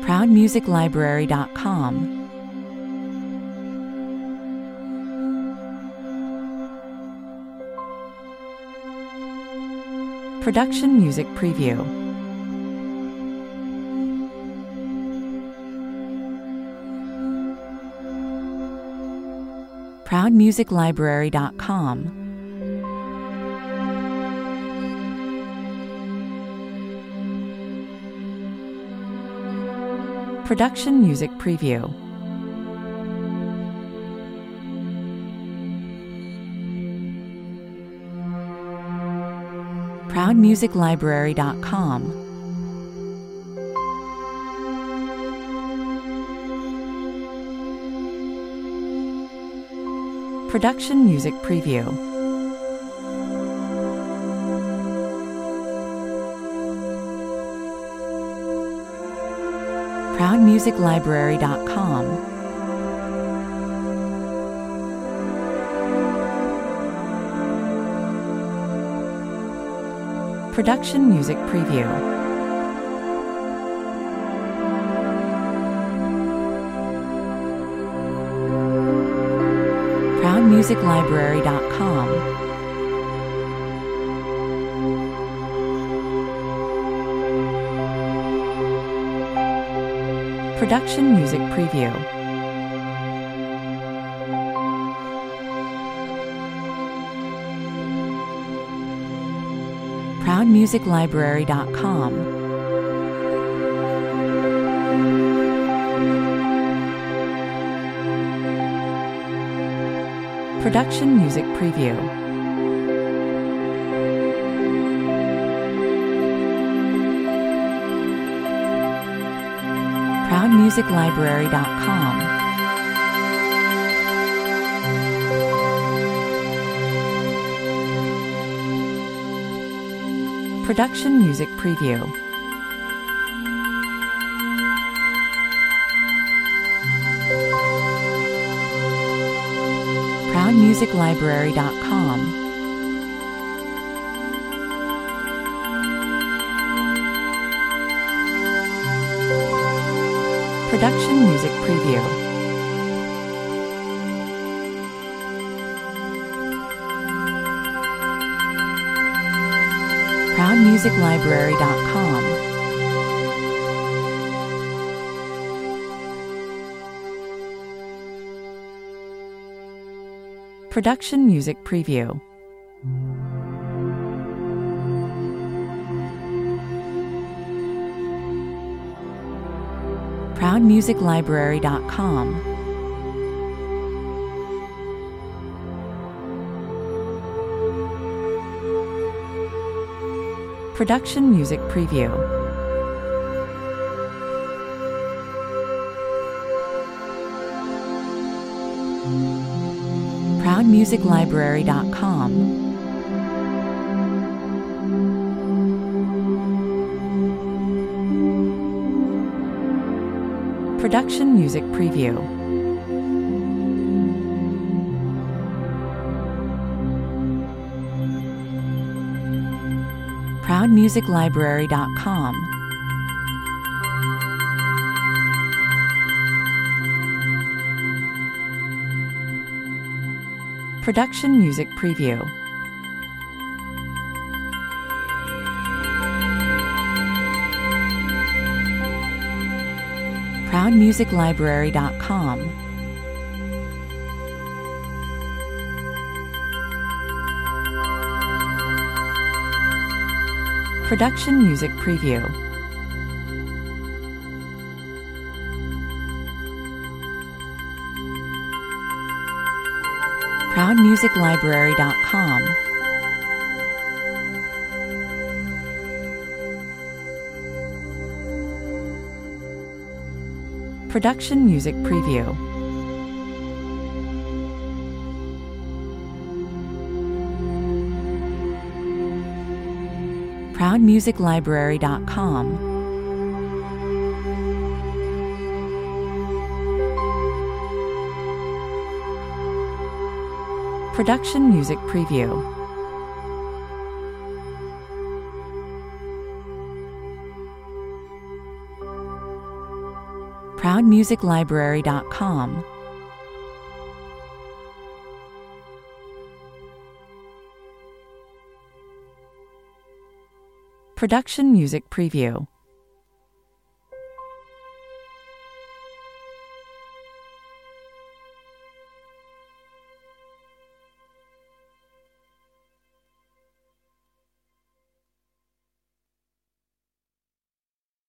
ProudMusicLibrary.com. Production Music Preview. ProudMusicLibrary.com. Production Music Preview. ProudMusicLibrary.com. Production Music Preview. ProudMusicLibrary.com. Production Music Preview. ProudMusicLibrary.com. Production Music Preview. ProudMusicLibrary.com. Production Music Preview. ProudMusicLibrary.com. Production Music Preview. ProudMusicLibrary.com. Production Music Preview. ProudMusicLibrary.com. Production Music Preview. ProudMusicLibrary.com. Production Music Preview. ProudMusicLibrary.com. Production Music Preview. ProudMusicLibrary.com. Production Music Preview. ProudMusicLibrary.com. Production Music Preview. ProudMusicLibrary.com. Production Music Preview. ProudMusicLibrary.com. Production Music Preview. proudmusiclibrary.com. Production Music Preview.